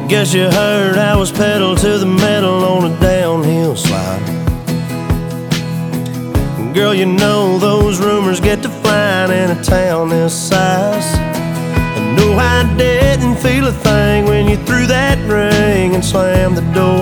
Guess you heard I was pedal to the metal on a downhill slide. Girl, you know those rumors get to flying in a town this size. And no, I didn't feel a thing when you threw that ring and slammed the door.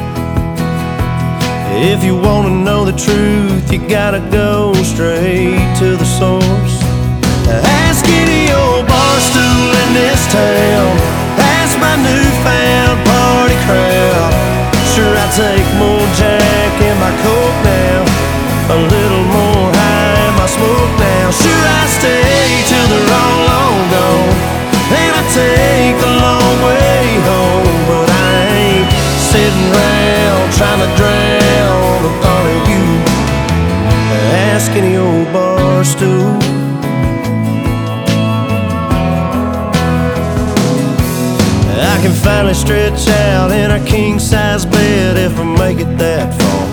If you wanna know the truth, you gotta go straight to the source. Ask any old bar stool in this town, ask my newfound party crowd. Sure, I take more Jack in my Coke now, a little more high in my smoke now. Sure, I stay till they're all gone, and I take the long way home. But I ain't sitting round trying to drown the thought of you. Ask any old bar stool. I can finally stretch out in a king-size bed if I make it that far.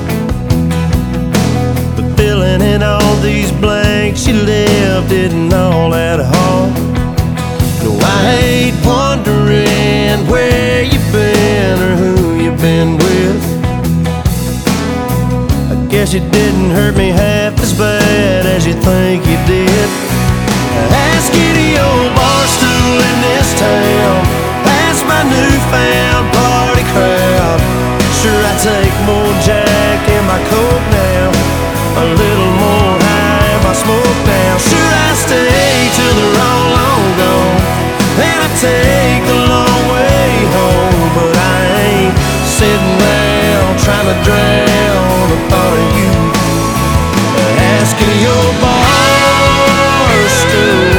But filling in all these blanks you left isn't all that hard. No, I hate wondering where you've been or who you've been with. I guess you didn't hurt me half as bad as you think you did. Ask any old bar stool in this town, ask my newfound party crowd. Sure, I take more Jack in my Coke now, a little more high in my smoke now. Sure, I stay till they're all gone, and I take the long way home. But I ain't sitting round trying to drown the thought of you. Ask any old bar stool.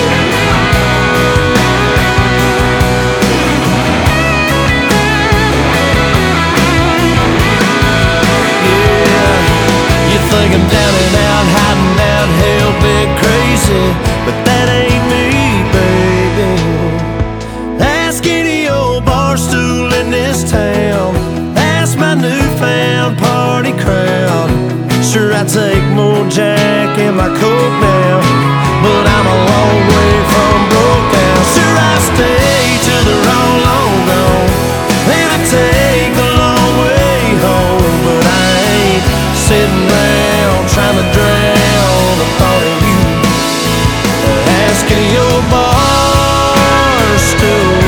Think I'm down and out, hiding out, hell bit crazy, but that ain't me, baby. Ask any old bar stool in this town, ask my newfound party crowd. Sure, I take more Jack in my Coke now, but I'm a long way from broke now. Sure, I stay till they're all gone, and I take the long way home. But I ain't sitting round trying to drown the thought of you. Ask any old bar stool.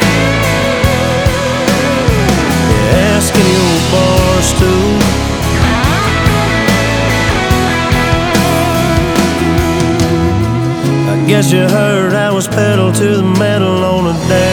Ask any old bar stool. I guess you heard I was pedal to the metal on a